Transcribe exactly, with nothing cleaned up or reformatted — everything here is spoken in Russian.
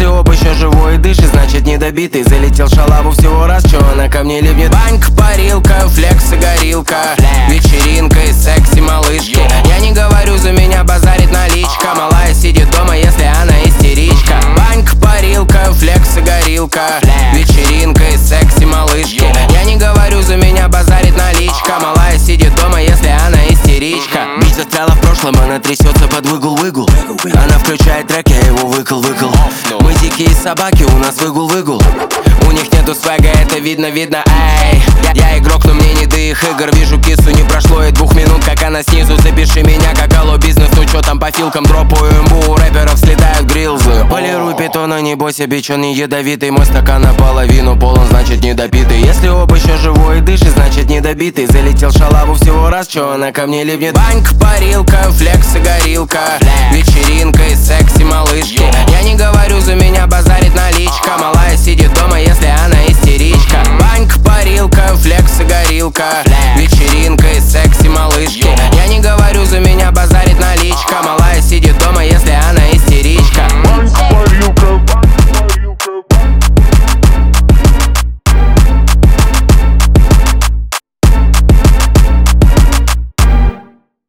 Если оба еще живой и дышит, значит недобитый. Залетел шалаву всего раз, чё она ко мне липнет. Банька, парилка, флекс и горилка, вечеринка и секси малышки. Я не говорю, за меня базарит наличка. Малая сидит дома, если она истеричка. Банька, парилка, флекс и горилка, вечеринка и секси малышки. Я не говорю, за меня базарит наличка. Малая сидит дома, если она истеричка. Бич застряла в прошлом, она трясется под выгул-выгул. Она включает трек, я его выкл-выкл. Мы дикие собаки, у нас выгул-выгул. У них нету свега, это видно-видно, эй. Я, я игрок, но мне не до их игр. Вижу кису, не прошло и двух минут, как она снизу. Запиши меня, как алло бизнес, ну чё там по филкам. Дропаю имбу, у рэперов слетают грилзы. Полируй питона, не бойся, бич, он не ядовитый. Мой стакан наполовину полон, значит недопитый. Если оба еще живой и дышит, значит недобитый. Залетел шалаву всего раз, чё она ко мне липнет. Банька, парилка, флекс и горилка, вечеринка и секси малышки. Я не говорю, за меня базарит наличка. Малая сидит дома, если она истеричка. Банька,